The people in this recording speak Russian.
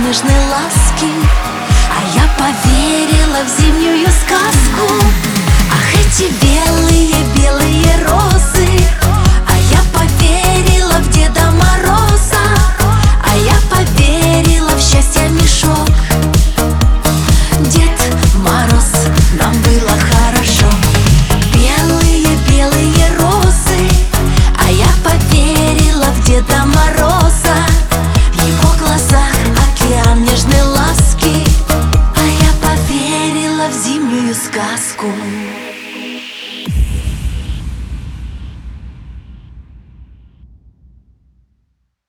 нежной ласки. А я поверила в зимнюю сказку. Ах, эти белые-белые розы. А я поверила в Деда Мороза. А я поверила в счастье мешок. Дед Мороз, нам было хорошо. Белые-белые розы. А я поверила в Деда Мороза. В его глазах океан нежной ласки. А я поверила в зимнюю сказку.